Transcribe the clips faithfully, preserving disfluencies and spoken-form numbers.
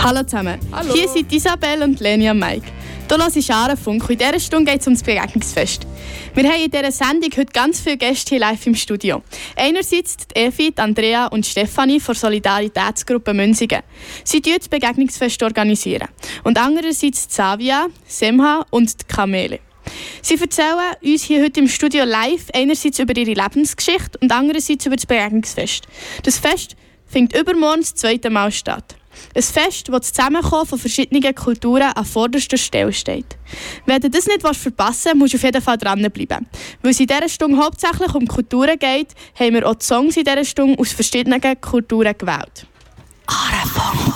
Hallo zusammen, Hallo. Hier sind Isabel und Leni und Mike. Hier hörst du Scharenfunk und in dieser Stunde geht es um das Begegnungsfest. Wir haben in dieser Sendung heute ganz viele Gäste hier live im Studio. Einerseits die Evi, die Andrea und Stefanie von Solidaritätsgruppe Münzigen. Sie organisieren das Begegnungsfest. Organisieren. Und andererseits Xavia, Semha und die Kamele. Sie erzählen uns hier heute im Studio live einerseits über ihre Lebensgeschichte und andererseits über das Begegnungsfest. Das Fest findet übermorgen das zweite Mal statt. Ein Fest, das das Zusammenkommen von verschiedenen Kulturen an vorderster Stelle steht. Wenn du das nicht verpassen willst, musst du auf jeden Fall dranbleiben. Weil es in dieser Stunde hauptsächlich um Kulturen geht, haben wir auch die Songs in dieser Stunde aus verschiedenen Kulturen gewählt. Scharenfunk.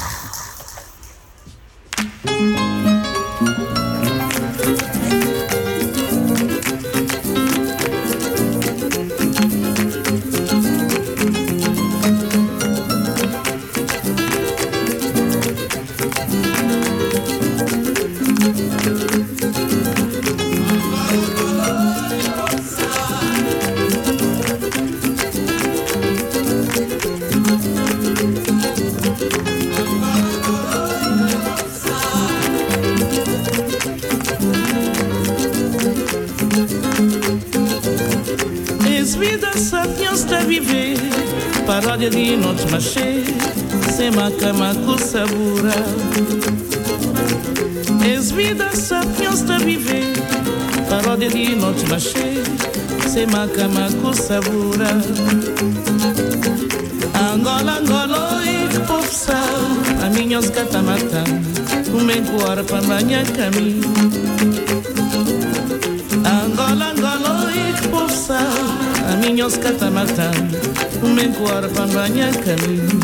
Viver, paródia de noite machê, sem macama com sabura. Es vida sapiens de viver, paródia de noite machê, sem macama com sabura. Angola, Angola, e que povo sal, a minha os catamata, um bem coara para banhar caminho. Angola, Angola, e que povo sal, a minha os catamata, um bem coara para banhar caminho.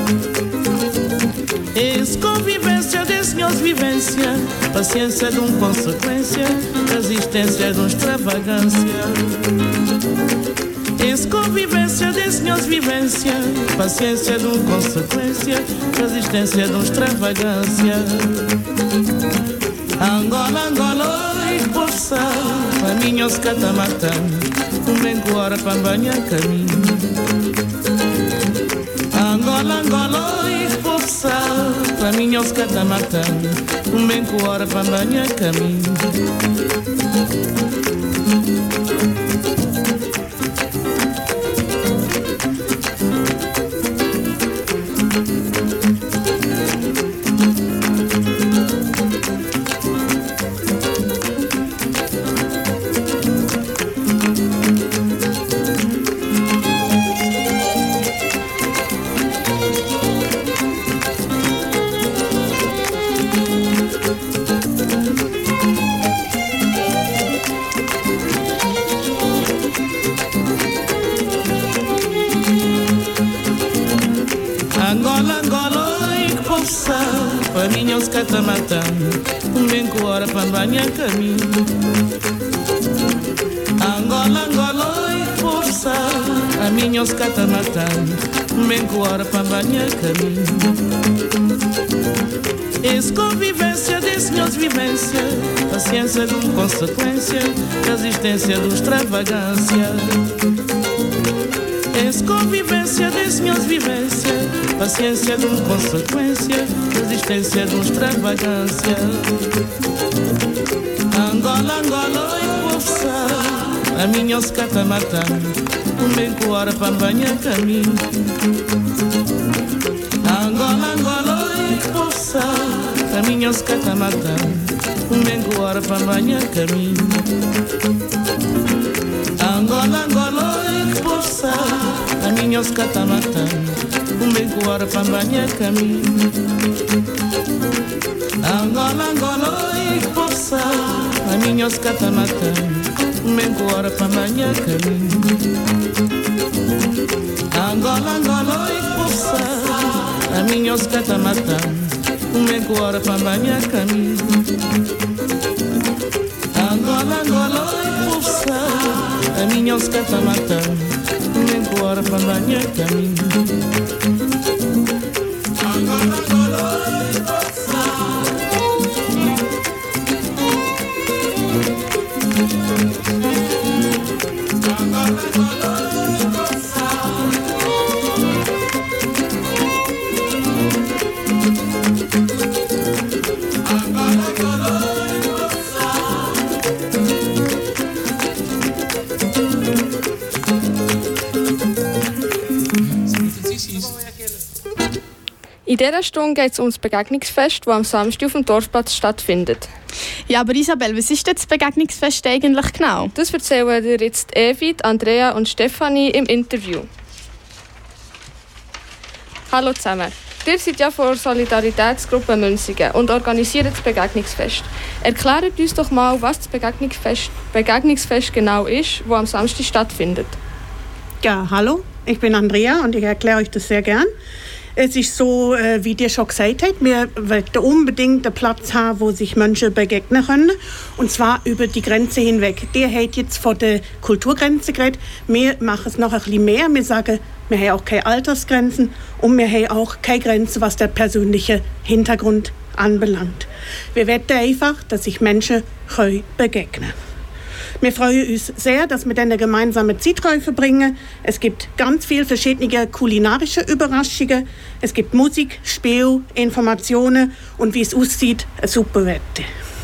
Esse convivência desse senhores vivência, paciência de um consequência, resistência de um extravagância. Esse convivência desse senhores vivência, paciência de um consequência, resistência de um extravagância. Angola, Angola, e por sal, a minha os catamata, um bem coara para banhar caminho. Angola, Angola, e por sal, a minha os catamata, um bem coara para banhar caminho. A minha os catamata, um bem coara para banhar caminho. Angola, Angola, e força, a minha os catamata, um bem coara para banhar caminho. Esse convivência desse senhores vivência, paciência de um consequência, resistência de extravagância. Esse convivência desse senhores vivência, paciência de um consequência, resistência de um extravagância. Angola, Angola, e força, a minha os catamata, um bem coara para banhar caminho. Angola, Angola, e força, a minha os catamata, um bem coara para banhar caminho. Angola, Angola, e força, a minha os catamata, um bem coara para banhar caminho. Angola, Angola, e força, a minha os catamata, um bem coara para banhar caminho. Angola, Angola, e força, a minha os catamata, um bem coara para banhar caminho. Angola, Angola, e força, a minha os catamata, um bem coara para banhar caminho. Angola, Angola, e força. Angola, Angola, e força. In dieser Stunde geht es um das Begegnungsfest, das am Samstag auf dem Dorfplatz stattfindet. Ja, aber Isabel, was ist denn das Begegnungsfest eigentlich genau? Das erzählen dir jetzt Evi, Andrea und Stefanie im Interview. Hallo zusammen. Ihr seid ja von der Solidaritätsgruppe Münsingen und organisiert das Begegnungsfest. Erklärt uns doch mal, was das Begegnungsfest, Begegnungsfest genau ist, das am Samstag stattfindet. Ja, hallo, ich bin Andrea und ich erkläre euch das sehr gern. Es ist so, äh, wie dir schon gesagt habt, wir wollen unbedingt einen Platz haben, wo sich Menschen begegnen können. Und zwar über die Grenze hinweg. Der hat jetzt von der Kulturgrenze geredet. Wir machen es noch ein bisschen mehr. Wir sagen, wir haben auch keine Altersgrenzen und wir haben auch keine Grenze, was der persönliche Hintergrund anbelangt. Wir wollen einfach, dass sich Menschen können begegnen können. Wir freuen uns sehr, dass wir dann eine gemeinsame Zeit verbringen. Es gibt ganz viele verschiedene kulinarische Überraschungen. Es gibt Musik, Spiel, Informationen und wie es aussieht, ein super Wetter.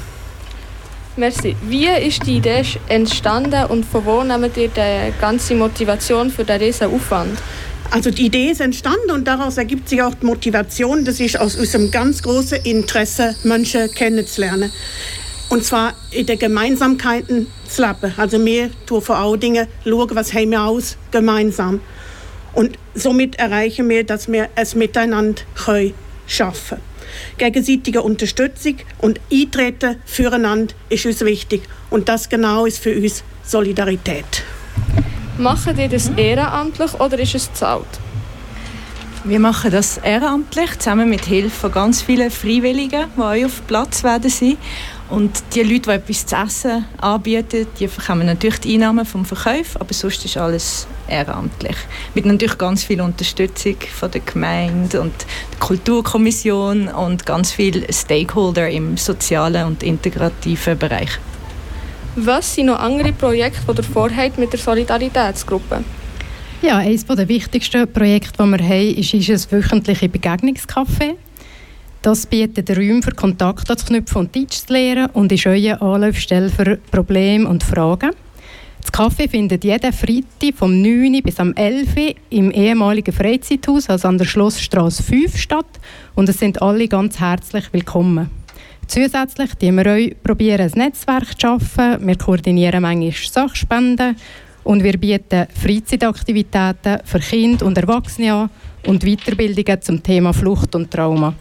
Merci. Wie ist die Idee entstanden und von wo nehmt ihr die ganze Motivation für diesen riesen Aufwand? Also die Idee ist entstanden und daraus ergibt sich auch die Motivation. Das ist aus unserem ganz großen Interesse, Menschen kennenzulernen. Und zwar in den Gemeinsamkeiten zu leben. Also wir tun vor allen Dingen schauen, was haben wir aus gemeinsam. Und somit erreichen wir, dass wir es miteinander können schaffen können. Gegenseitige Unterstützung und Eintreten füreinander ist uns wichtig. Und das genau ist für uns Solidarität. Machen ihr das ehrenamtlich oder ist es bezahlt? Wir machen das ehrenamtlich, zusammen mit Hilfe von ganz vielen Freiwilligen, die euch auf Platz werden sein. Und die Leute, die etwas zu essen anbieten, die bekommen natürlich die Einnahmen vom Verkauf, aber sonst ist alles ehrenamtlich. Mit natürlich ganz viel Unterstützung von der Gemeinde und der Kulturkommission und ganz vielen Stakeholder im sozialen und integrativen Bereich. Was sind noch andere Projekte, die ihr vorhabt mit der Solidaritätsgruppe? Ja, eines der wichtigsten Projekte, die wir haben, ist, ist ein wöchentliches Begegnungscafé. Das bietet Räume für Kontakt zu knüpfen und Deutsch zu lernen und ist eure Anlaufstelle für Probleme und Fragen. Das Café findet jeden Freitag vom neun bis am elf Uhr im ehemaligen Freizeithaus, also an der Schlossstraße fünf, statt. Und es sind alle ganz herzlich willkommen. Zusätzlich probieren wir euch probieren, ein Netzwerk zu schaffen. Wir koordinieren manchmal Sachspenden und wir bieten Freizeitaktivitäten für Kinder und Erwachsene an und Weiterbildungen zum Thema Flucht und Trauma.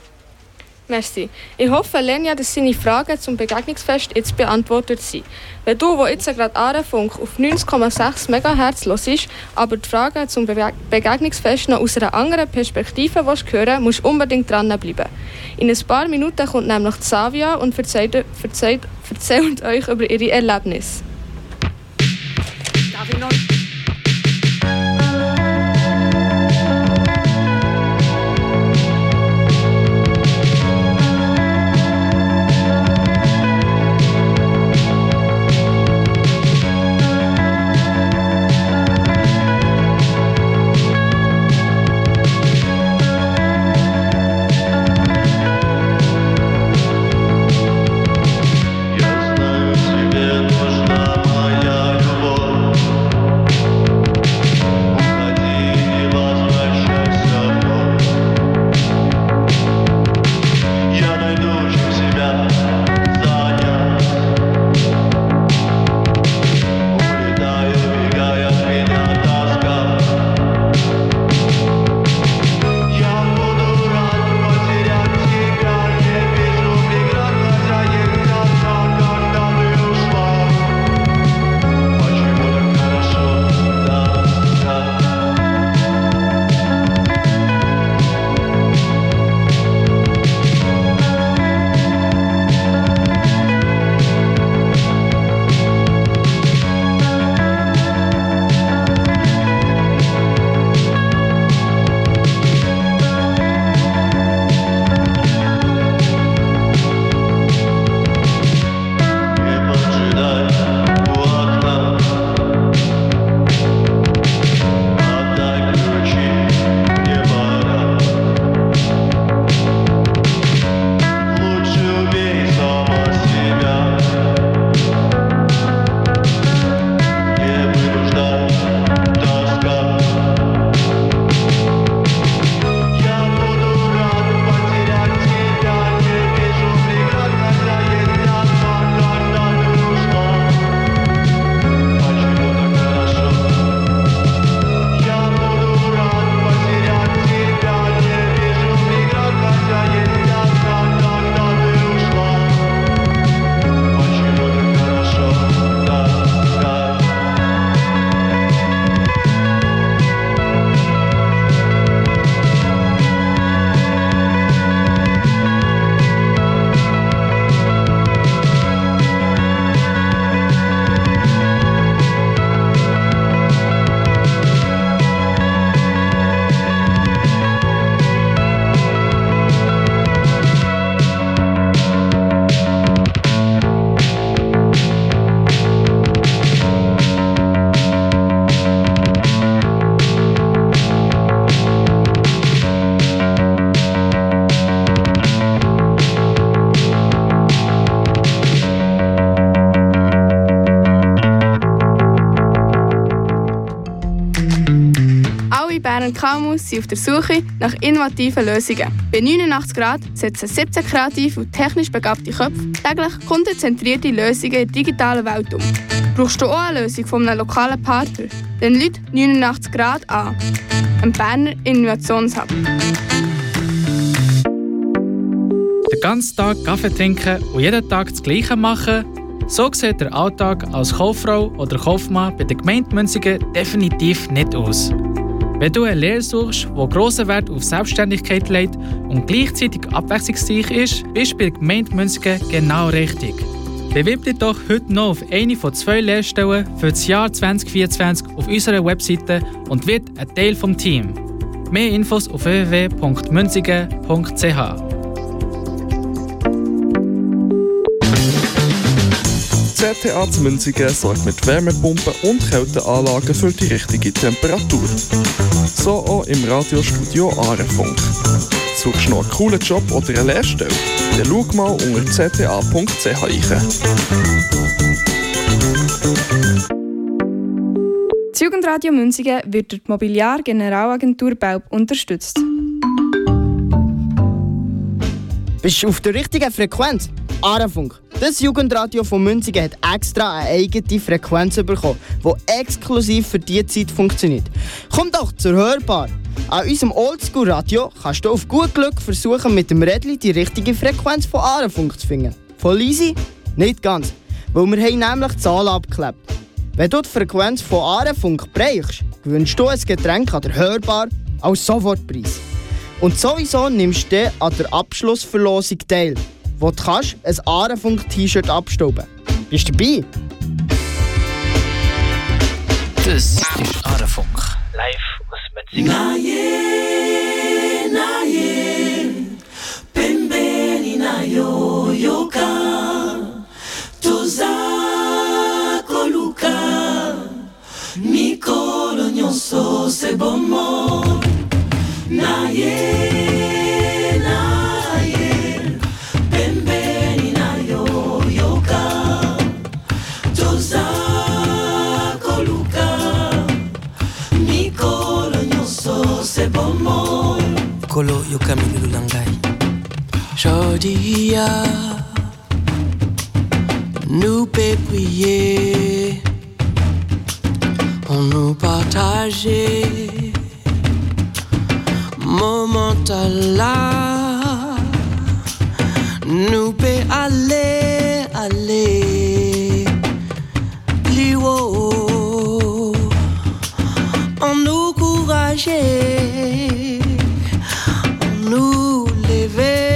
Merci. Ich hoffe, Lenja, dass seine Fragen zum Begegnungsfest jetzt beantwortet sind. Wenn du, der jetzt gerade Aarefunk auf neunzig Komma sechs Megahertz los ist, aber die Fragen zum Be- Begegnungsfest noch aus einer anderen Perspektive willst hören, musst du unbedingt dranbleiben. In ein paar Minuten kommt nämlich Xavia und erzählt, erzählt, erzählt euch über ihre Erlebnisse. Darf ich noch? Я знаю, тебе нужна моя любовь. K M Us sind auf der Suche nach innovativen Lösungen. Bei neunundachtzig Grad setzen siebzehn kreative und technisch begabte Köpfe täglich kundenzentrierte Lösungen in der digitalen Welt um. Brauchst du auch eine Lösung von einem lokalen Partner? Dann Leute neunundachtzig Grad an. Ein Berner Innovationshub. Den ganzen Tag Kaffee trinken und jeden Tag das Gleiche machen, so sieht der Alltag als Kauffrau oder Kaufmann bei der Gemeinde Münsingen definitiv nicht aus. Wenn du eine Lehre suchst, die grossen Wert auf Selbstständigkeit legt und gleichzeitig abwechslungsreich ist, bist du bei der Gemeinde Münsingen genau richtig. Bewirb dich doch heute noch auf eine von zwei Lehrstellen für das Jahr zwanzig vierundzwanzig auf unserer Webseite und wird ein Teil des Teams. Mehr Infos auf w w w punkt münzigen punkt c h. Z T A zu Münsingen sorgt mit Wärmepumpen und Kälteanlagen für die richtige Temperatur. So auch im Radiostudio Aarefunk. Suchst du noch einen coolen Job oder eine Lehrstelle? Dann schau mal unter z t a punkt c h rein. Das Jugendradio Münsingen wird durch die Mobiliar Generalagentur Belp unterstützt. Bist du auf der richtigen Frequenz? Aarefunk. Das Jugendradio von Münsingen hat extra eine eigene Frequenz bekommen, die exklusiv für diese Zeit funktioniert. Komm doch zur Hörbar! An unserem Oldschool-Radio kannst du auf gut Glück versuchen, mit dem Rädli die richtige Frequenz von Aarefunk zu finden. Voll easy? Nicht ganz, weil wir haben nämlich die Zahlen abgeklebt. Wenn du die Frequenz von Aarefunk bereichst, gewünscht du ein Getränk an der Hörbar als Sofortpreis. Und sowieso nimmst du an der Abschlussverlosung teil, wo du kannst ein Aarefunk-T-Shirt abstauben. Bist du dabei? Das ist Aarefunk. Live aus Münsingen. Naye, naye, pembeni na yoyoka, tozako luka, mikolo nyonso se bomo. Naye, naye, pembeni na yoyoka, tozako luka, mikolo nyonso se bomo. Kolo yoka milulangai, Jodia, nous peut prier, on nous partageait. Moment là, nous peut aller, aller, plus haut, on nous encourager, on nous lever.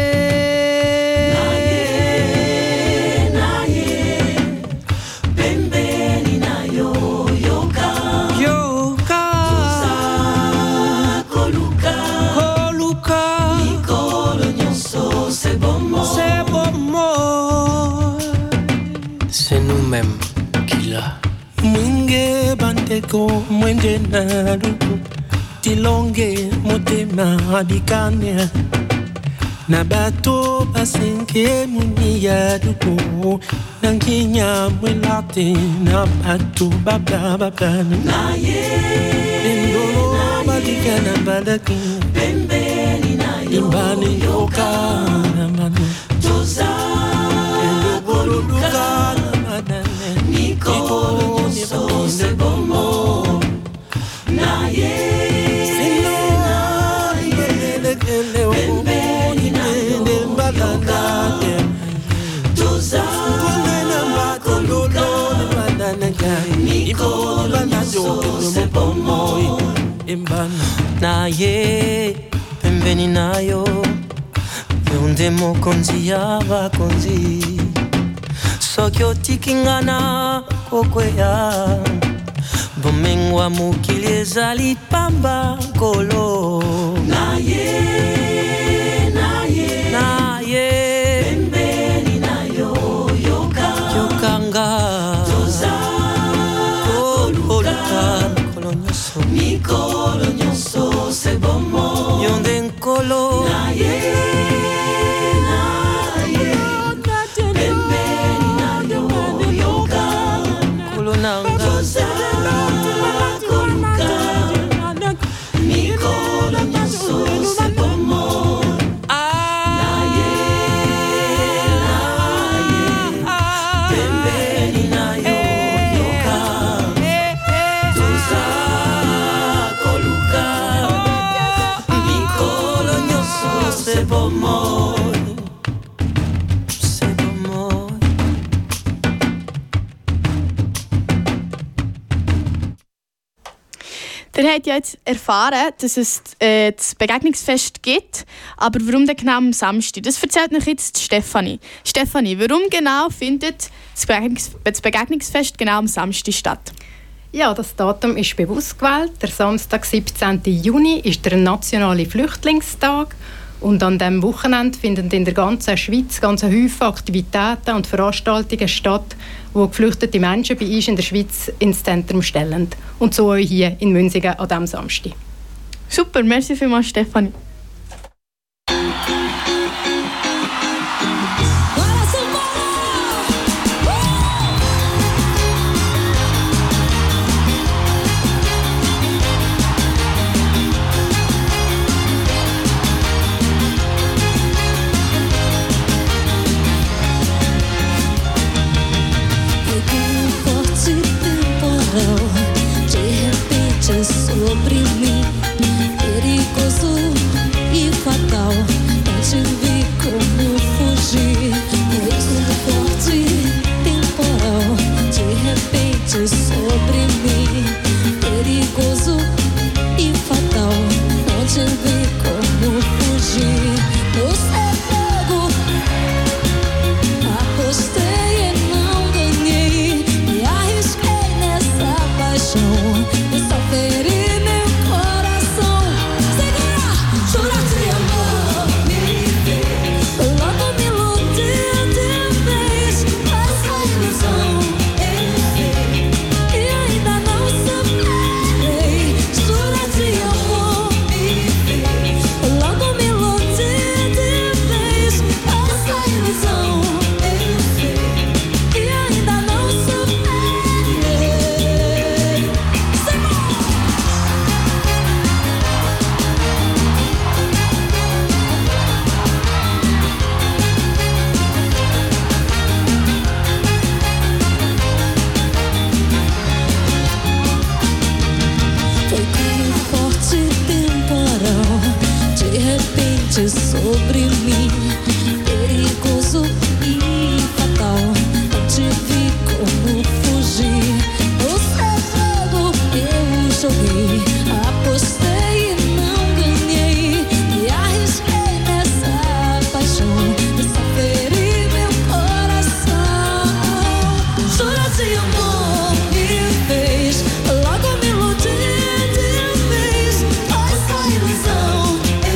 Même qu'il a Mwinge banteko mwende na luku Tilonge motema adikane Na bato basenke muni ya luku Nankinya mwelate na bato babla babla Na ye Bendolo badika na badaki Bembeni na yo Imbani yoka na manu Toza Kendo luka Nikolo nyonso se bomo na ye na ye pembeni na yoka toza koluka Nikolo nyonso se bomo na ye pembeni na yo yonde mokonzi yaba konzi Sokyo tikingana kokweya Bomengwa mukili ezali pamba kolo Na ye, na ye Na ye Pembeni na yo yoka Yokanga Toza Koluka Kolo nyoso Mikolo nyoso se bomo Yonde nkolo Na ye Nanga Toza Koluka Mikolo c'est beau mot, c'est beau mot. Ihr habt ja jetzt erfahren, dass es äh, das Begegnungsfest gibt, aber warum denn genau am Samstag? Das erzählt euch jetzt Stefanie. Stefanie, warum genau findet das, Begegnungs- das Begegnungsfest genau am Samstag statt? Ja, das Datum ist bewusst gewählt. Der Samstag, siebzehnten Juni, ist der nationale Flüchtlingstag. Und an diesem Wochenende finden in der ganzen Schweiz ganz Häufen Aktivitäten und Veranstaltungen statt, die geflüchtete Menschen bei uns in der Schweiz ins Zentrum stellen. Und so auch hier in Münsingen an diesem Samstag. Super, merci vielmals, Stefanie. Sobre mim, perigoso e fatal. Não te vi como fugir. Foi tudo forte, temporal. De repente sobre mim, perigoso e fatal. Não te vi como fugir. Você é fogo, apostei e não ganhei. Me arrisquei nessa paixão. Feri meu coração. Segura, jura de amor. Logo me iludi de vez. Essa ilusão e ainda não superei. Jura de amor. Logo me iludi de vez. Essa ilusão e ainda não superei. Sobre mim, perigoso e fatal. Não te vi como fugir. Você é fogo, eu joguei. Apostei e não ganhei. Me arrisquei nessa paixão. Só feri meu coração. Jura de amor me fez. Logo me iludi de vez. Essa ilusão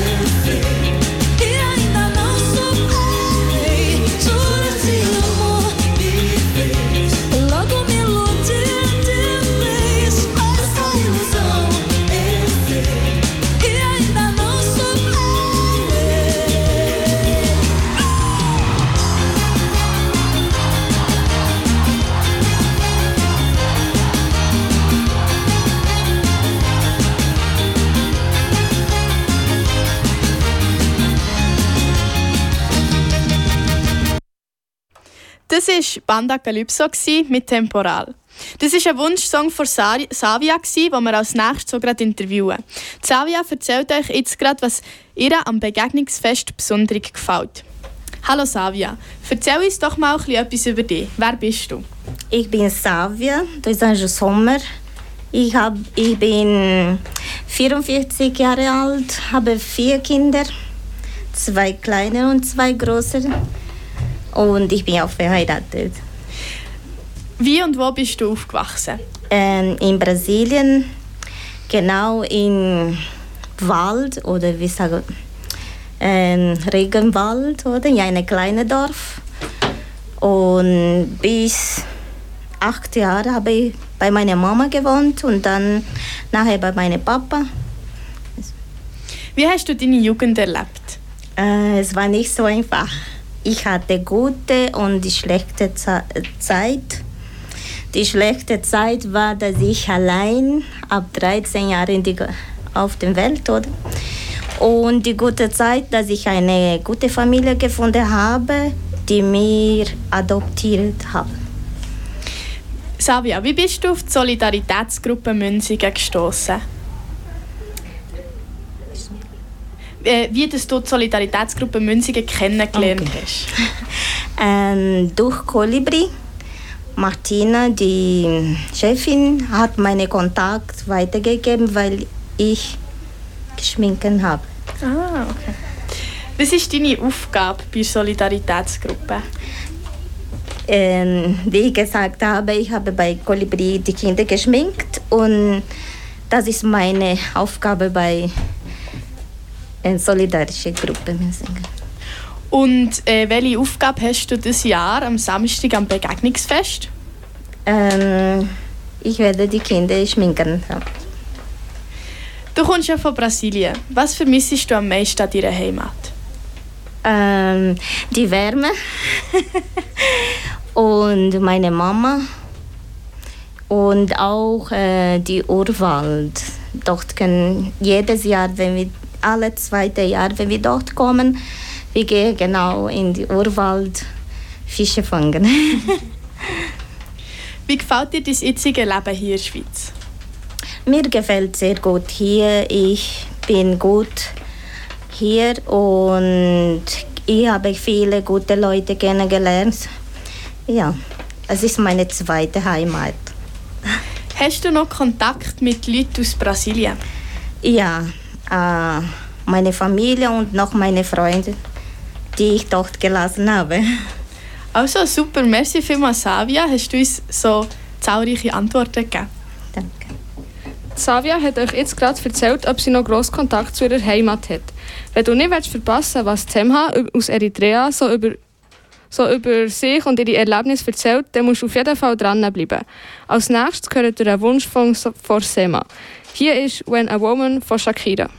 Das war Banda Calypso mit Temporal. Das war ein Wunschsong von Savia, den wir als nächstes so gerade interviewen. Savia erzählt euch jetzt gerade, was ihr am Begegnungsfest besonders gefällt. Hallo Savia, erzähl uns doch mal etwas über dich. Wer bist du? Ich bin Savia, dos Anjos Sommer. Ich, hab, ich bin vierundvierzig Jahre alt, habe vier Kinder, zwei kleine und zwei große. Und ich bin auch verheiratet. Wie und wo bist du aufgewachsen? Ähm, in Brasilien, genau im Wald oder wie sagen ähm, Regenwald oder in einem kleinen Dorf. Und bis acht Jahre habe ich bei meiner Mama gewohnt und dann nachher bei meinem Papa. Wie hast du deine Jugend erlebt? Äh, es war nicht so einfach. Ich hatte gute und die schlechte Zeit. Die schlechte Zeit war, dass ich allein ab dreizehn Jahren auf der Welt oder? Und die gute Zeit, dass ich eine gute Familie gefunden habe, die mir adoptiert hat. Savia, wie bist du auf die Solidaritätsgruppe Münsingen gestoßen? äh, wie dass du die Solidaritätsgruppe Münzigen kennengelernt okay. hast. Ähm, durch Kolibri. Martina, die Chefin, hat meinen Kontakt weitergegeben, weil ich geschminkt habe. Ah, okay. Was ist deine Aufgabe bei der Solidaritätsgruppe? Ähm, wie ich gesagt habe, ich habe bei Kolibri die Kinder geschminkt und das ist meine Aufgabe bei der solidarischen Gruppe Münzigen. Und äh, welche Aufgabe hast du dieses Jahr am Samstag am Begegnungsfest? Ähm, ich werde die Kinder schminken. Du kommst ja von Brasilien. Was vermissest du am meisten an deiner Heimat? Ähm, die Wärme und meine Mama und auch äh, die Urwald. Dort können jedes Jahr, wenn wir alle zweite Jahr, wenn wir dort kommen, wir gehen genau in die Urwald Fische fangen. Wie gefällt dir das jetzige Leben hier in der Schweiz? Mir gefällt sehr gut hier. Ich bin gut hier und ich habe viele gute Leute kennengelernt. Ja, es ist meine zweite Heimat. Hast du noch Kontakt mit Leuten aus Brasilien? Ja, äh, meine Familie und noch meine Freunde, die ich dort gelassen habe. Also super, merci vielmals, Savia. Hast du uns so zahlreiche Antworten gegeben? Danke. Savia hat euch jetzt gerade erzählt, ob sie noch grossen Kontakt zu ihrer Heimat hat. Wenn du nicht verpassen willst, was Temha aus Eritrea so über, so über sich und ihre Erlebnisse erzählt, dann musst du auf jeden Fall dranbleiben. Als nächstes gehört ihr ein Wunsch von, von Sema. Hier ist «When a Woman» von Shakira.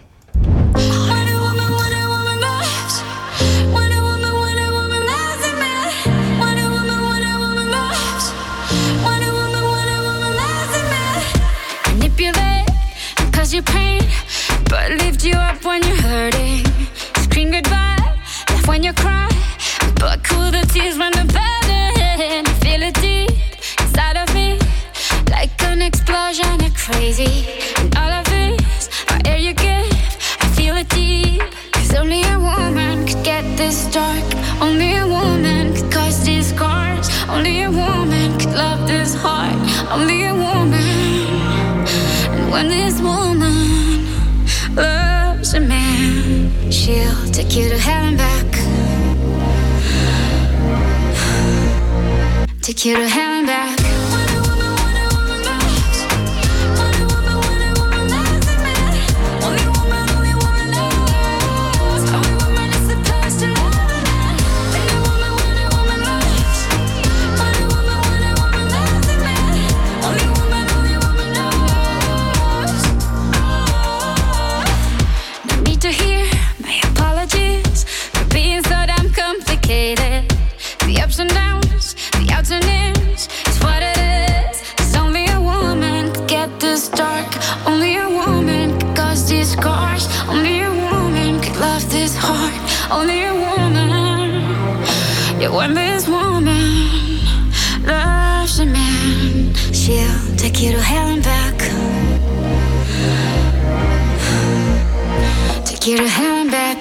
Your pain, but lift you up when you're hurting. Scream goodbye, laugh when you cry, but cool the tears when they're burning. Feel it deep inside of me, like an explosion of crazy. And all of this, our air you give, I feel it deep. Cause only a woman could get this dark. Only a woman could cause these scars. Only a woman could love this heart. Only a woman. When this woman loves a man, she'll take you to hell and back. Take you to hell and back. The ups and downs, the outs and ins, it's what it is. Cause only a woman could get this dark. Only a woman could cause these scars. Only a woman could love this heart. Only a woman. Yeah, when this woman loves a man, she'll take you to hell and back. Take you to hell and back.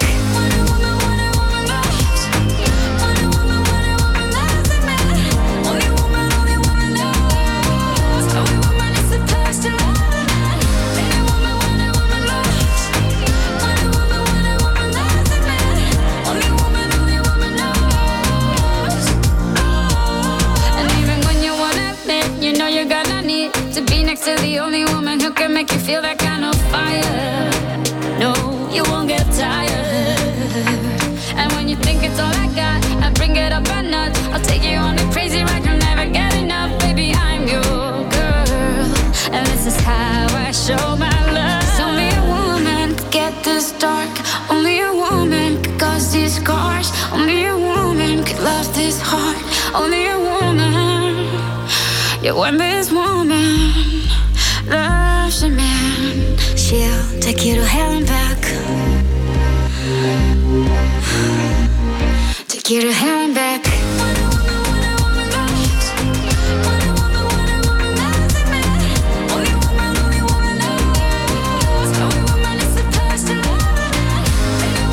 To the only woman who can make you feel that kind of fire. No, you won't get tired. And when you think it's all I got, I bring it up a notch. I'll take you on a crazy ride, you'll never get enough. Baby, I'm your girl, and this is how I show my love. 'Cause only a woman could get this dark. Only a woman could cause these scars. Only a woman could love this heart. Only a woman. Yeah, when this woman loves a man, she'll take you to hell and back. Take you to hell and back. Only a woman, only a woman knows. Only a woman is supposed to love.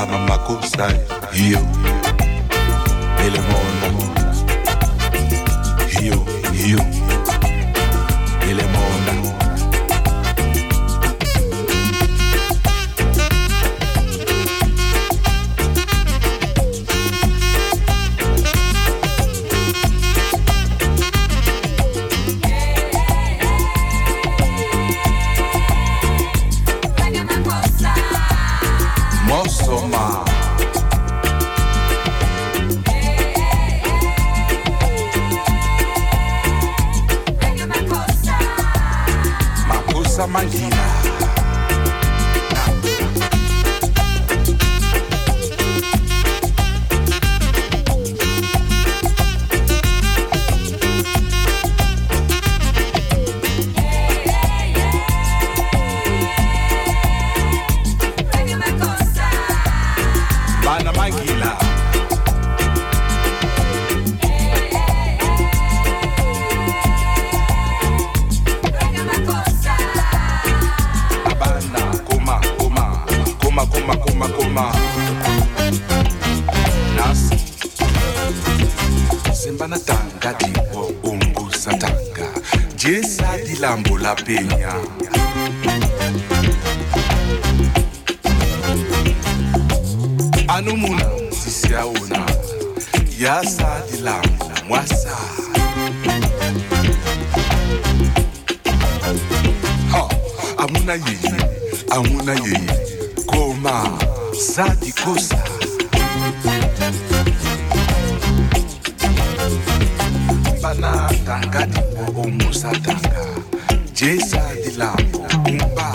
mama makosa hiyo ele mona hiyo hiyo ele mona Mosoma Makosa Mangina Bana Mangila Abana Kuma Kuma Kuma Kuma Kuma Kuma Nas Simbana tanga tipo umbu satanga Jesa di lambo la peña Anumuna sisiauna Yasa di lambo mwasa Ha Amuna yeye Amuna yeye Koma Sadi kosa Bana tanga tipo umbu satanga Jesa di lambo umba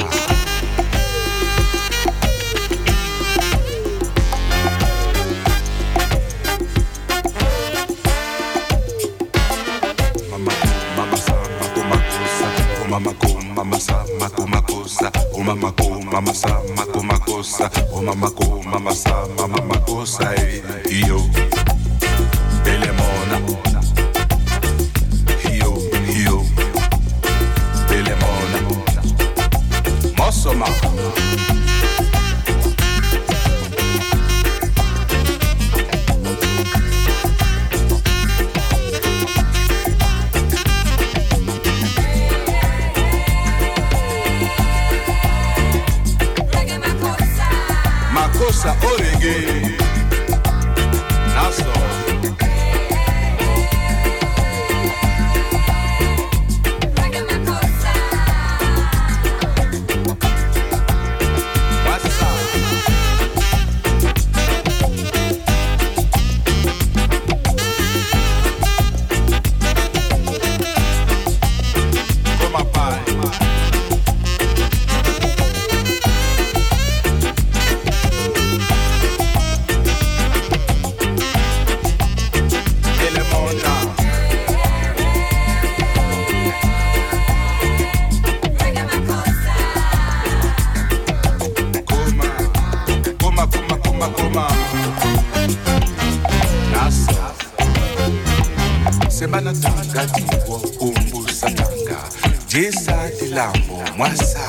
Mama ko mama sa mako makosa o mama ko mama sa mako makosa o mama ko mama sa mama makosa iyo belemona iyo iyo belemona mosoma Makosa orege Naso Semana tanga tiwo umbu satanga Jesa di lambo mwasa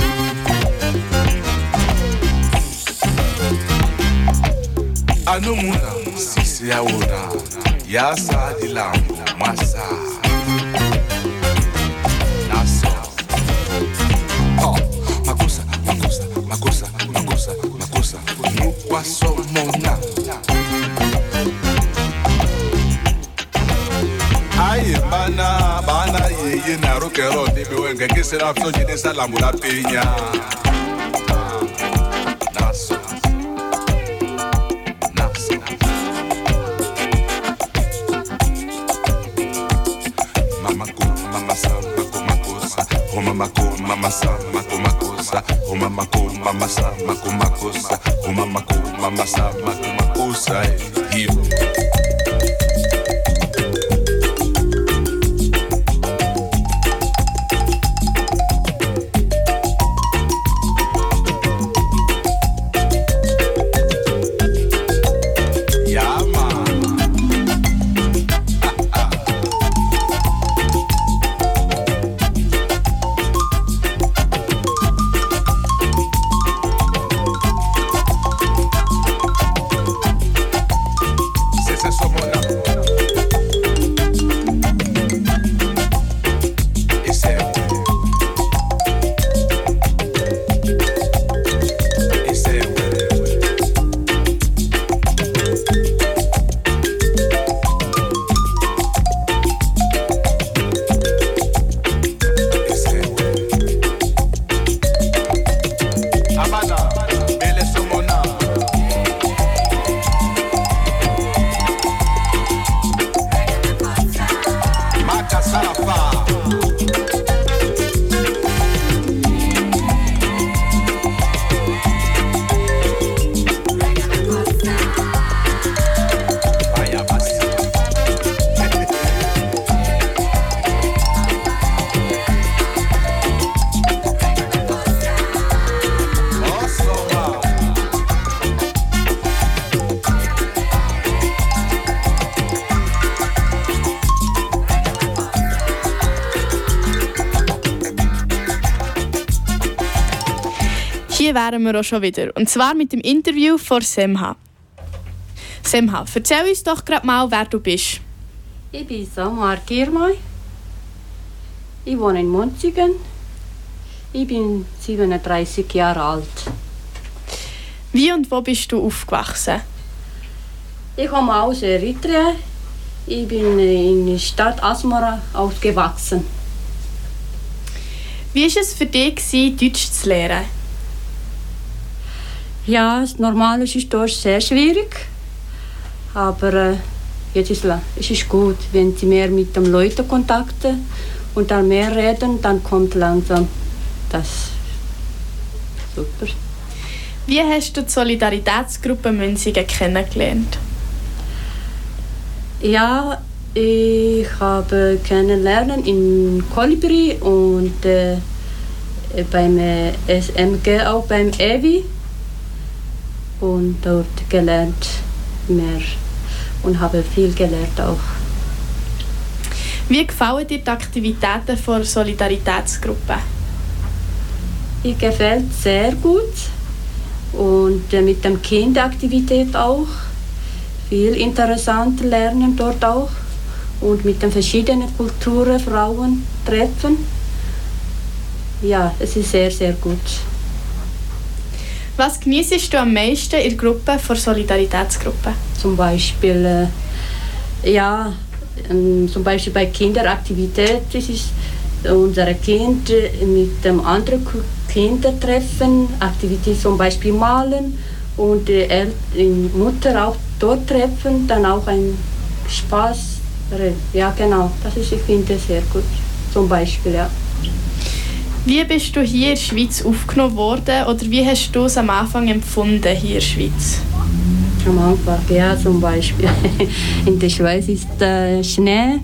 Anumuna sisi auna Yasa di lambo mwasa Naso Oh Makosa, makosa, makosa, makosa, makosa Nukwa somona Aye bana bana ye ye na rokero de be wenge ke sera fso jine salamu la peña Naso Naso Mama ko mama sa mako makosa o mama ko mama sa mako makosa o mama ko mama sa mako makosa o mama ko mama sa mako makosa hiyo Juni wären wir auch schon wieder. Und zwar mit dem Interview von Semha. Semha, erzähl uns doch gerade mal, wer du bist. Ich bin Samar Girmay. Ich wohne in Munzigen. Ich bin siebenunddreißig Jahre alt. Wie und wo bist du aufgewachsen? Ich komme aus Eritrea. Ich bin in der Stadt Asmara aufgewachsen. Wie war es für dich, Deutsch zu lernen? Ja, das Normale ist Deutsch sehr schwierig. Aber äh, jetzt ist es ist gut, wenn sie mehr mit den Leuten kontakten und dann mehr reden, dann kommt langsam das. Super. Wie hast du die Solidaritätsgruppe Münzigen kennengelernt? Ja, ich habe kennengelernt in Kolibri und äh, beim äh, S M G auch beim E W I und dort gelernt mehr und habe viel gelernt auch. Wie gefallen dir die Aktivitäten der Solidaritätsgruppe? Mir gefällt sehr gut und äh, mit der Kinderaktivität auch. Viel interessant lernen dort auch und mit den verschiedenen Kulturen Frauen treffen. Ja, es ist sehr, sehr gut. Was genießt du am meisten in der Gruppe der Solidaritätsgruppe? Zum Beispiel, äh, ja, ähm, zum Beispiel bei Kinderaktivität, das ist unsere Kinder mit dem anderen Kinder treffen, Aktivität zum Beispiel malen und die El- die Mutter auch dort treffen, dann auch ein Spaß. Ja, genau, das ist, ich finde, sehr gut. Zum Beispiel, ja. Wie bist du hier in der Schweiz aufgenommen worden oder wie hast du es am Anfang empfunden hier in der Schweiz? Am Anfang, ja, zum Beispiel. In der Schweiz ist äh, Schnee.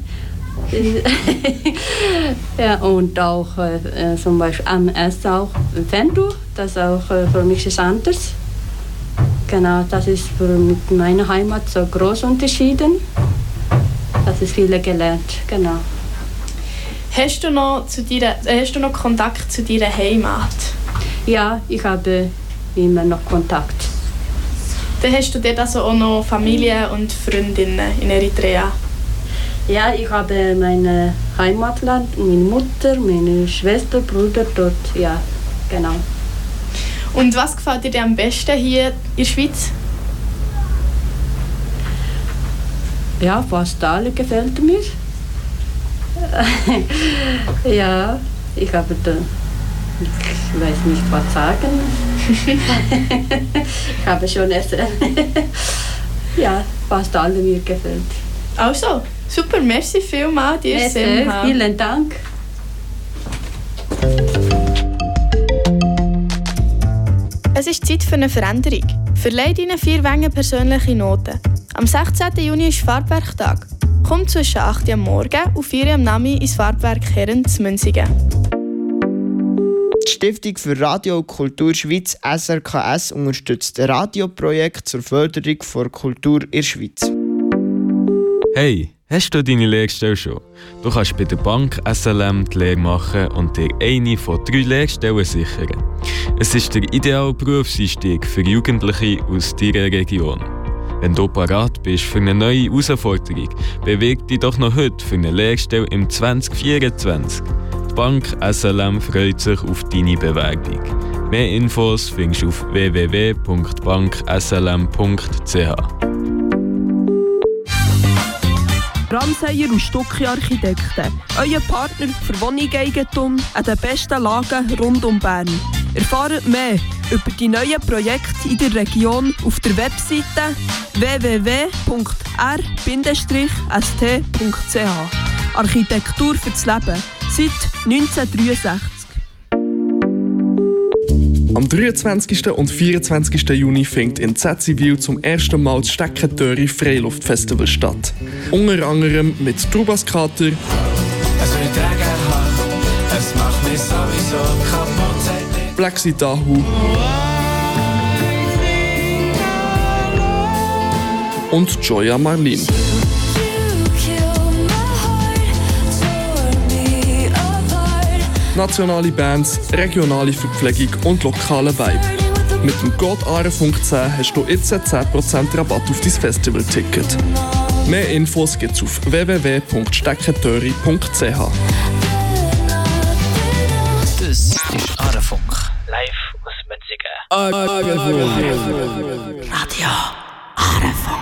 Ja, und auch äh, zum Beispiel am Essen auch Fendu, das auch äh, für mich ist anders. Genau, das ist für mit meiner Heimat so groß unterschieden. Das ist viel gelernt, genau. Hast du noch, zu deiner, hast du noch Kontakt zu deiner Heimat? Ja, ich habe immer noch Kontakt. Dann hast du dort also auch noch Familie und Freundinnen in Eritrea? Ja, ich habe mein Heimatland, meine Mutter, meine Schwester, Bruder dort, ja, genau. Und was gefällt dir am besten hier in der Schweiz? Ja, fast alle gefällt mir. Ja, ich habe da, ich weiß nicht, was sagen. Ich habe schon erzählt. Ja, fast alle mir gefällt. Also, super, merci vielmals dir, Merci, Semha. vielen Dank. Es ist Zeit für eine Veränderung. Verleiht Ihnen vier Wänge persönliche Noten. Am sechzehnten Juni ist Farbwerktag. Kommt zwischen acht Uhr am Morgen und vier Uhr am Nachmittag ins Farbwerk Herren zu Münzigen. Die Stiftung für Radio und Kultur Schweiz S R K S unterstützt ein Radioprojekt zur Förderung der Kultur in der Schweiz. Hey, hast du deine Lehrstelle schon? Du kannst bei der Bank S L M die Lehre machen und dir eine von drei Lehrstellen sichern. Es ist der ideale Berufseinstieg für Jugendliche aus deiner Region. Wenn du parat bist für eine neue Herausforderung, beweg dich doch noch heute für eine Lehrstelle im zwanzig vierundzwanzig. Die Bank S L M freut sich auf deine Bewerbung. Mehr Infos findest du auf w w w punkt bank s l m punkt c h. Ramseyer und Stucki Architekten. Euer Partner für Wohnungseigentum an den besten Lagen rund um Bern. Erfahrt mehr über die neuen Projekte in der Region auf der Webseite w w w punkt r bindestrich s t punkt c h. Architektur fürs Leben seit neunzehnhundertdreiundsechzig. Am dreiundzwanzigsten und vierundzwanzigsten Juni findet in Zetzivil zum ersten Mal das Steckentöri Freiluftfestival statt. Unter anderem mit Trubaskater, Es wird Regen haben, es macht mich sowieso kaputt. Blaxi Dahu und Joya Marlin. nationale Bands, regionale Verpflegung und lokalen Vibe. Mit dem Code Arenfunk zehn hast du jetzt zehn Prozent Rabatt auf dein Festivalticket. Mehr Infos gibt's auf w w w punkt steckentöri punkt c h. Das ist Arenfunk, live aus Münzigen. Radio Arenfunk.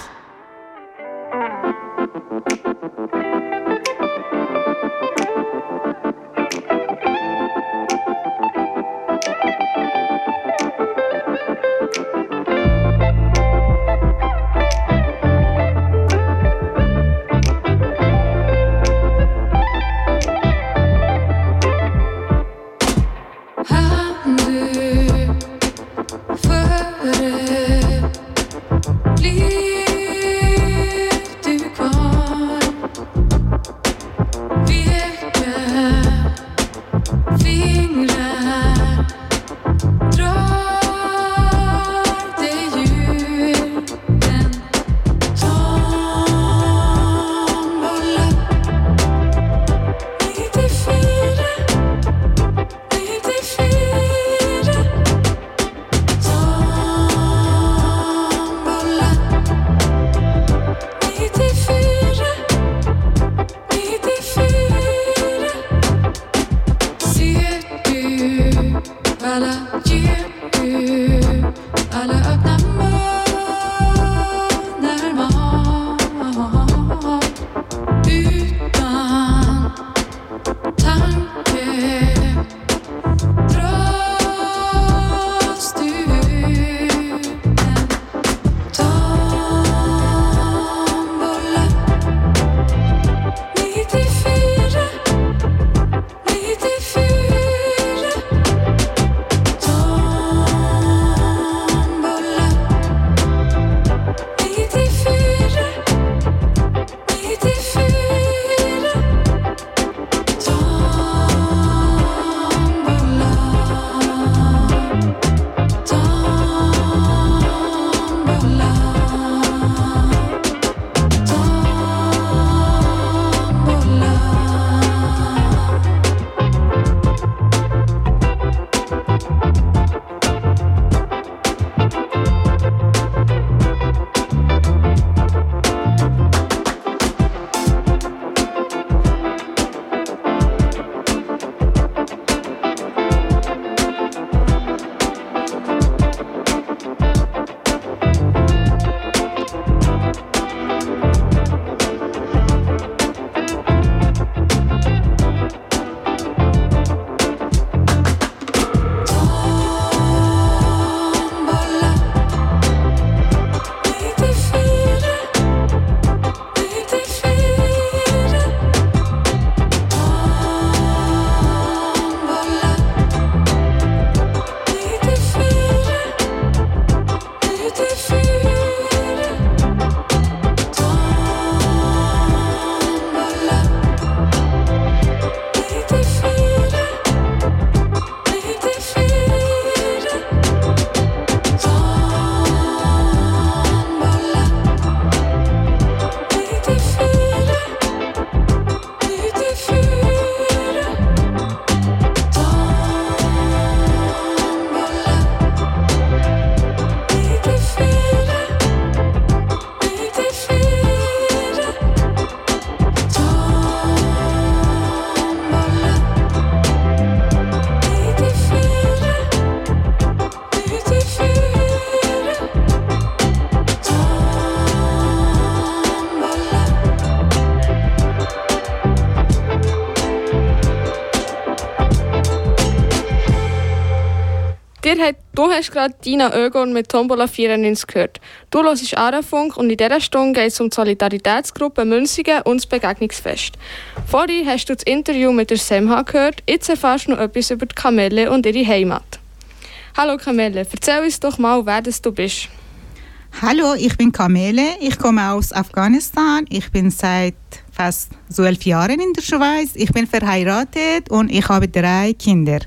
Du hast gerade Dina Oegon mit Tombola vierundneunzig gehört. Du hörst Arenfunk und in dieser Stunde geht es um die Solidaritätsgruppe Münzigen und das Begegnungsfest. Vorhin hast du das Interview mit der Semha gehört, jetzt erfährst du noch etwas über die Kamelle und ihre Heimat. Hallo Kamelle, erzähl uns doch mal, wer das du bist. Hallo, ich bin Kamelle, ich komme aus Afghanistan. Ich bin seit fast zwölf Jahren in der Schweiz. Ich bin verheiratet und ich habe drei Kinder.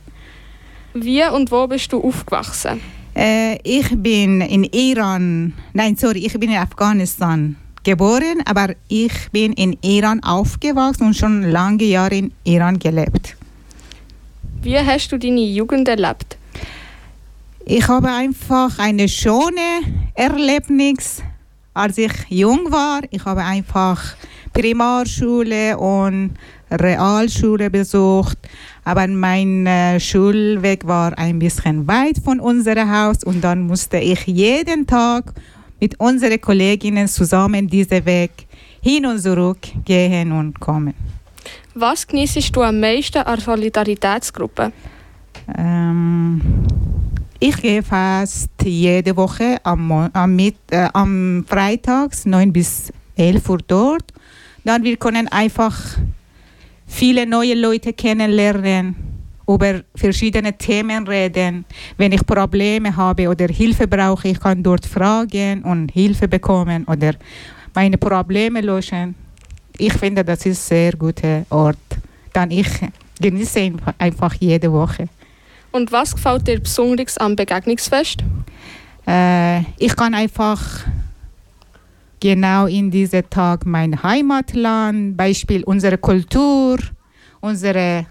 Wie und wo bist du aufgewachsen? Äh, ich bin in Iran, nein, sorry, ich bin in Afghanistan geboren, aber ich bin in Iran aufgewachsen und schon lange Jahre in Iran gelebt. Wie hast du deine Jugend erlebt? Ich habe einfach eine schöne Erlebnis, als ich jung war. Ich habe einfach Primarschule und Realschule besucht, aber mein äh, Schulweg war ein bisschen weit von unserem Haus und dann musste ich jeden Tag mit unseren Kolleginnen zusammen diesen Weg hin und zurück gehen und kommen. Was genießt du am meisten an Solidaritätsgruppe? Ähm, ich gehe fast jede Woche am, Mo- am, Mit- äh, am Freitags neun bis elf Uhr dort. Dann wir können einfach viele neue Leute kennenlernen, über verschiedene Themen reden. Wenn ich Probleme habe oder Hilfe brauche, ich kann dort fragen und Hilfe bekommen oder meine Probleme lösen. Ich finde, das ist ein sehr guter Ort. Dann ich genieße einfach jede Woche. Und was gefällt dir besonders am Begegnungsfest? Äh, ich kann einfach genau in diesem Tag mein Heimatland, Beispiel unsere Kultur, unsere,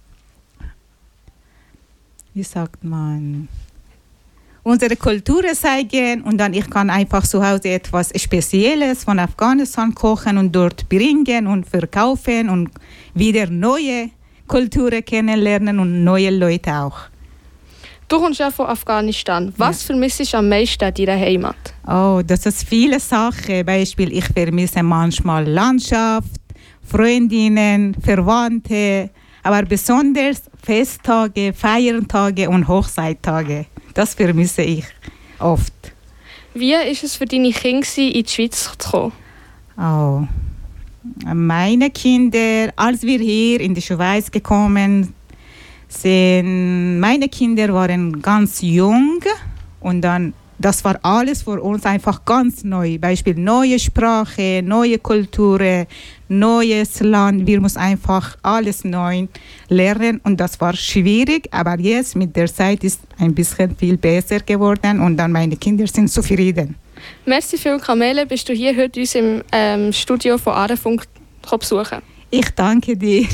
wie sagt man, unsere Kultur zeigen und dann ich kann einfach zu Hause etwas Spezielles von Afghanistan kochen und dort bringen und verkaufen und wieder neue Kulturen kennenlernen und neue Leute auch. Du kommst ja von Afghanistan. Was ja. vermisst du am meisten an deiner Heimat? Oh, das ist viele Sachen. Beispiel, ich vermisse manchmal Landschaft, Freundinnen, Verwandte, aber besonders Festtage, Feiertage und Hochzeittage. Das vermisse ich oft. Wie war es für deine Kinder, in die Schweiz zu kommen? Oh. Meine Kinder, als wir hier in die Schweiz gekommen sind, meine Kinder waren ganz jung und dann, das war alles für uns einfach ganz neu. Beispiel neue Sprache, neue Kultur, neues Land. Wir mussten einfach alles neu lernen und das war schwierig, aber jetzt mit der Zeit ist ein bisschen viel besser geworden und dann meine Kinder sind zufrieden. Merci viel, Kamele, bist du hier heute uns im ähm, Studio von Arefunk besuchen. Ich danke dir.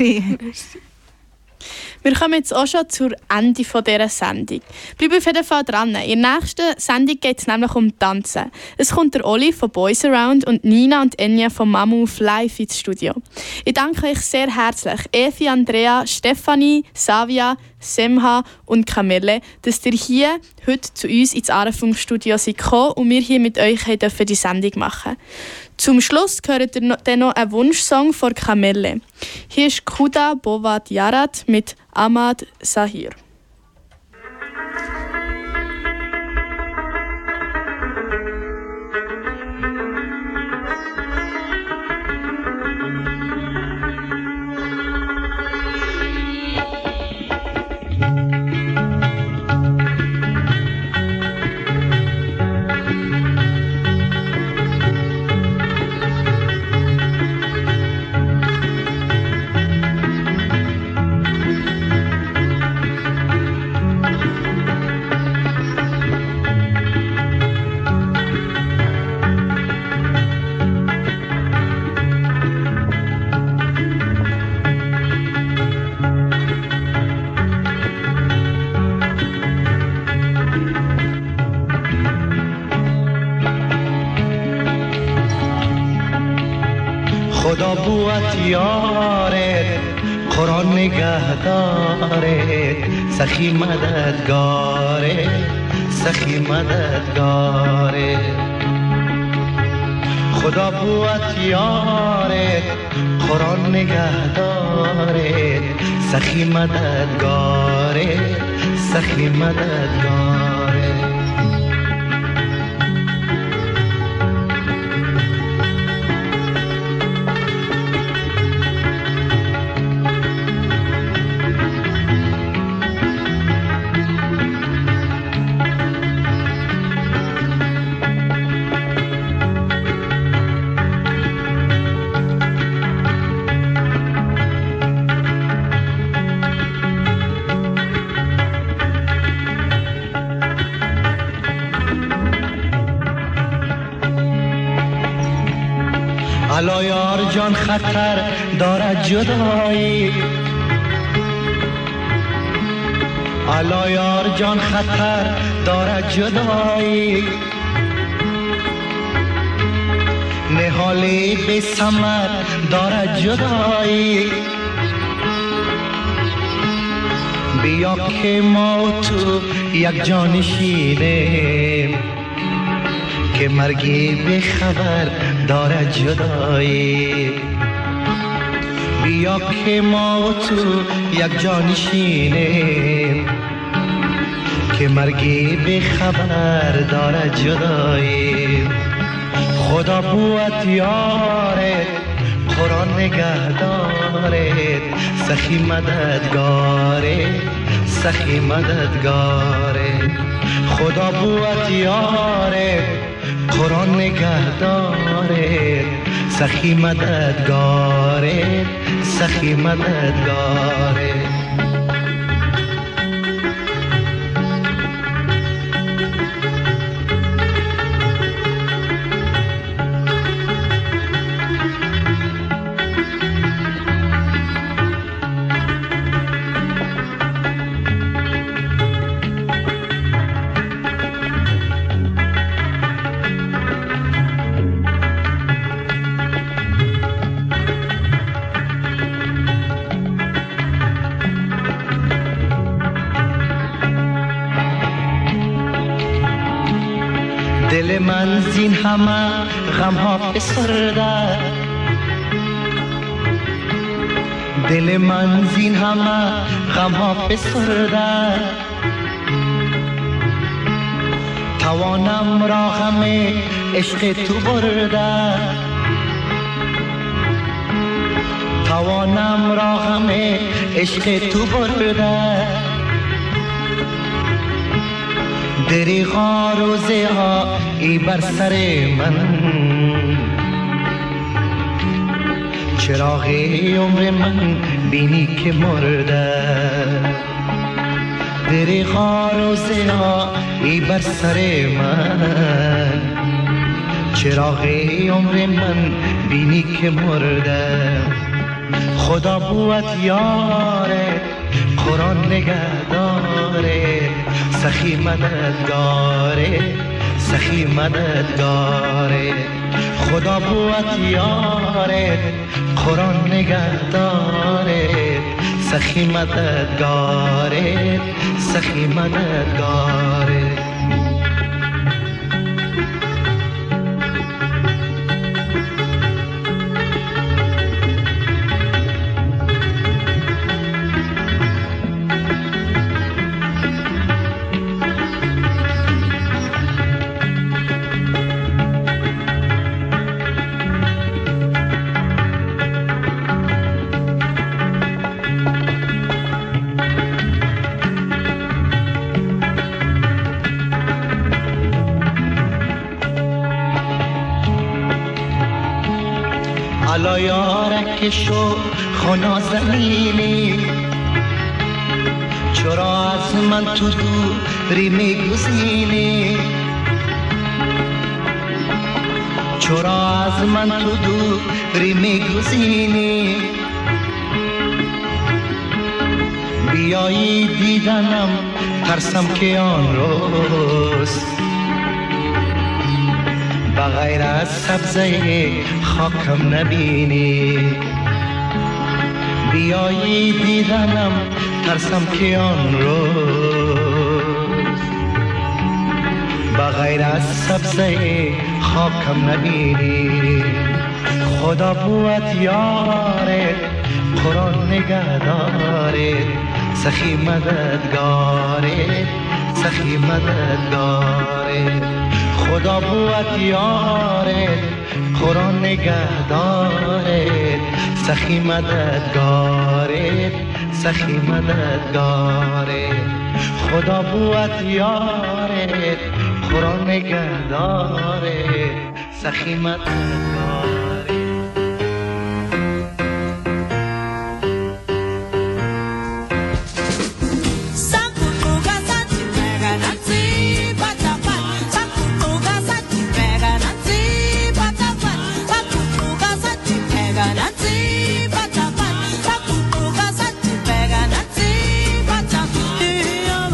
Wir kommen jetzt auch schon zum Ende dieser Sendung. Bleib auf jeden Fall dran. In der nächsten Sendung geht es nämlich um Tanzen. Es kommt der Oli von Boys Around und Nina und Enya von Mamuf live ins Studio. Ich danke euch sehr herzlich, Evi, Andrea, Stefanie, Savia, Semha und Kamelle, dass ihr hier heute zu uns ins Arefunk-Studio gekommen und wir hier mit euch dürfen die Sendung machen. Zum Schluss hört ihr dann noch einen Wunschsong von Kamelle. Hier ist Kuda Bovat Yarat mit Ahmad Sahir. خدا بوت یارت قرآن نگهدارت سخی مددگارت سخی مددگارت خدا بوت یارت قرآن نگهدارت سخی مددگارت سخی مددگارت الا یار جان خطر دارد جدایی الا یار جان خطر دارد جدایی نهالی به ثمر دارد جدایی بیا که ما و تو یک جانشینیم که مرگی به خبر دارد جدایی بیا که ما و تو یک جانشینیم که مرگی به خبر دارد جدایی خدا بوت یارت قرآن نگهدارت سخی مددگارت سخی مددگارت خدا بوت یارت قرآن نگهدارت سخی مددگارت سخی مددگارت دل من زین همه غم ها بسرده دل من زین همه غم ها بسرده توانم را غم عشق تو برده توانم را غم عشق تو برده دریغا روزه ها ای بر سر من چراغ عمر من بینی که مرده دریغا روزه ها ای بر سر من چراغ عمر من بینی که مرده خدا بوت یاره قرآن نگهداره سخی مددگاره سخی مددگاره خدا بوت یاره قرآن نگهداره سخی مددگاره سخی مددگاره الا یارک شو خنا زمینی چرا از من تو دوری میگزینی چرا از من تو دوری میگزینی بیایی دیدنم ترسم که آن روز بغیر از سبزه خاکم نبینی بیایی دیدنم ترسم که آن روز بغیر از سبزه خاکم نبینی خدا بوت یاره قرآن نگهداره سخی مددگاره سخی مددگاره خدا بوت یاره قرآن نگهداره سخی مددگاره سخی مددگاره خدا بوت یاره قرآن نگهداره سخی مددگاره Pega na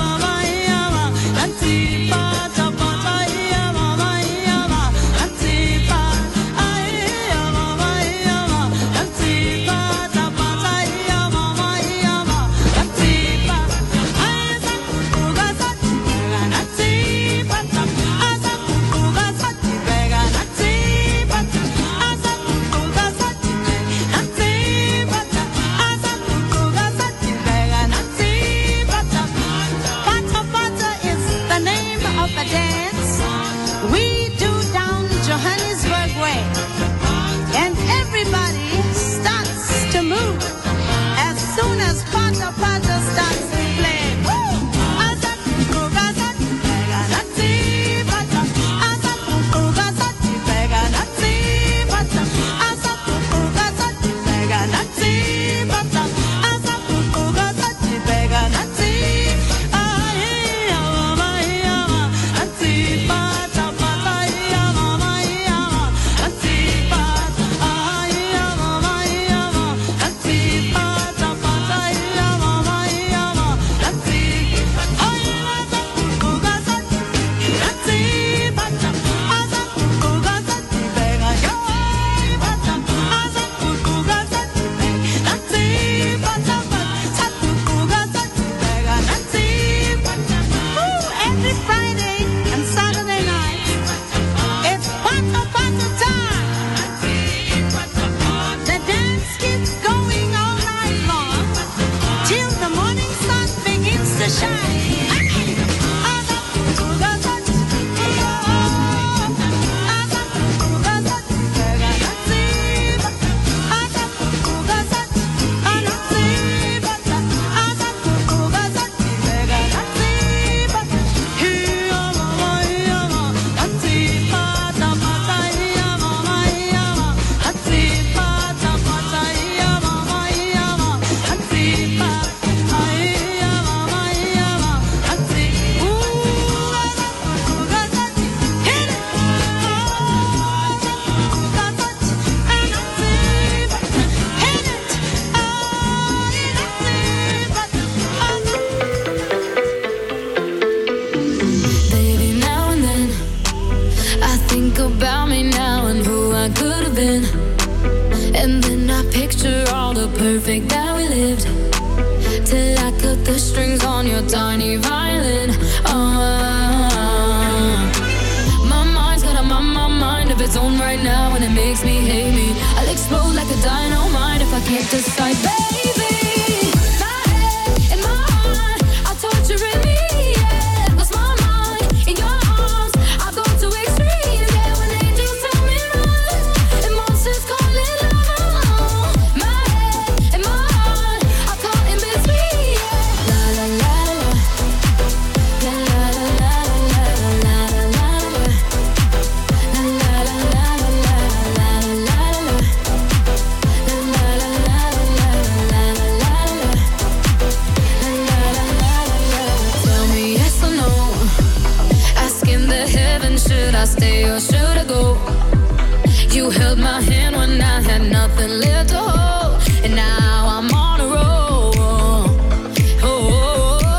I picture all the perfect that we lived, till I cut the strings on your tiny violin. uh, My mind's got a my, my mind of its own right now, and it makes me hate me. I'll explode like a dynamite if I can't decide, baby. My head and my heart are torturing me, yeah. Lost my mind in your arms, I go to extremes, yeah. When angels tell me run and monsters call it love. My head and my heart are caught in between, yeah. La la la la, la la la la la la la, la la la la la la la la, tell me yes or no, asking the heavens, should I stay or should I go? You held my hand when I had nothing left to hold, and now I'm on a roll. Oh,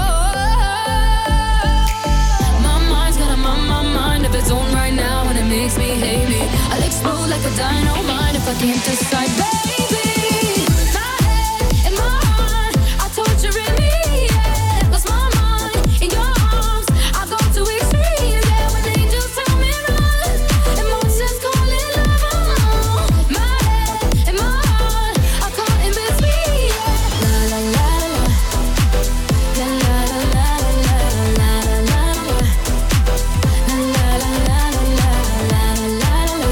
my mind's got a my, my mind of its own right now, and it makes me hate me. I'll explode like a dynamite if I can't decide, baby. My head and my heart are torturing me, yeah. Lost my mind in your arms, I go to extremes, yeah. When angels tell me run and monsters call it love. My head and my heart are caught in between, yeah. La la la la, la la la la la la la la, la la la la la la la la,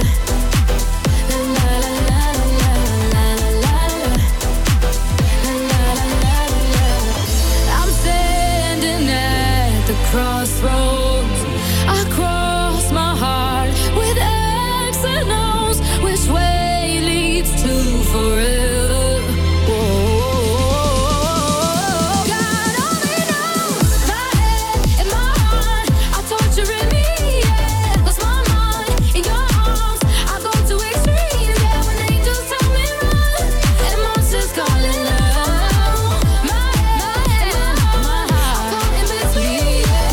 I'm standing at the crossroads. I cross my heart with X and O's. Which way leads to forever? Whoa. God only knows. My head and my heart are torturing me, yeah. Lost my mind in your arms, I go to extremes, yeah. When angels tell me run and monsters call it love. My head and my heart are caught in between, yeah.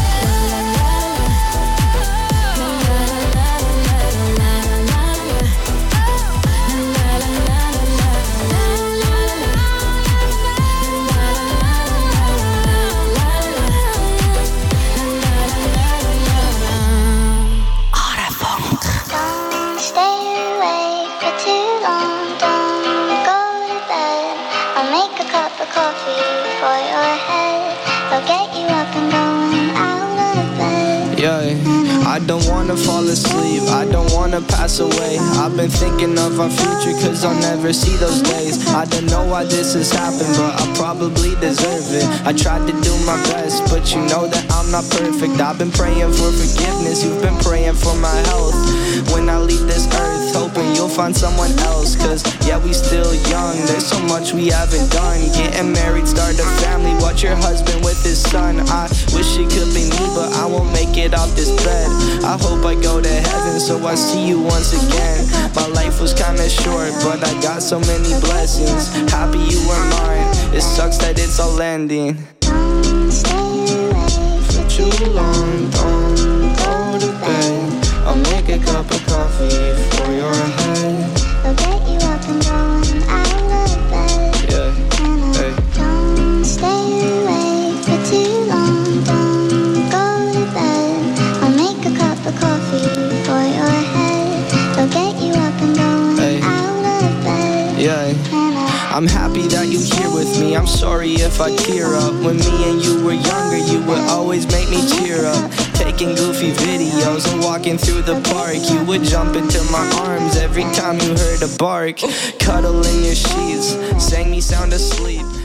La la la la la la la la, la la la la la la Don't stay awake for too long. Don't go to bed. I'll make a cup of coffee for your head. I'll get you up and going out of bed. Yeah, I don't wanna fall asleep, I don't wanna pass away. I've been thinking of our future, cause I'll never see those days. I don't know why this has happened, but I probably deserve it. I tried to do my best, but you know that I'm not perfect. I've been praying for forgiveness, you've been praying for my health. When I leave this earth, hoping you'll find someone else. Cause yeah, we still young, there's so much we haven't done. Getting married, start a family, watch your husband with his son. I wish it could be me, but I won't make it off this bed. I hope I go to heaven, so I see you once again. My life was kinda short, but I got so many blessings. Happy you were mine, it sucks that it's all ending. Don't stay awake For too long, don't go to bed. I'll make a cup of coffee for your head. I'll get you up and going out of bed. Yeah, hey. Don't stay awake for too long. Don't go to bed. I'll make a cup of coffee for your head. I'll get you up and going Hey. out of bed. Yeah, I'm happy that you're here with me. I'm sorry if I tear up. When me and you were younger, you would always make me cheer up. Taking goofy videos and walking through the park, you would jump into my arms every time you heard a bark. Cuddle in your sheets, sang me sound asleep.